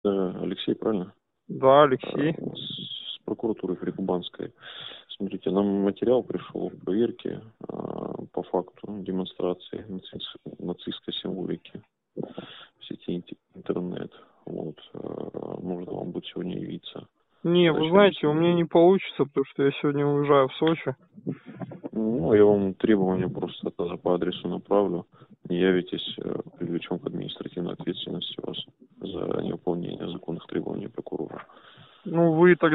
Алексей, правильно? Да, Алексей. С прокуратуры Фрикубанской. Смотрите, нам материал пришел о проверке по факту демонстрации нацистской символики в сети интернет. Вот. Можно вам будет сегодня явиться. Не, Когда вы сегодня знаете, у меня не получится, потому что я сегодня уезжаю в Сочи. Ну, я вам требования просто тогда по адресу направлю. Не явитесь, привлечем к административной ответственности вас за невыполнение законных требований прокурора. Ну, вы тогда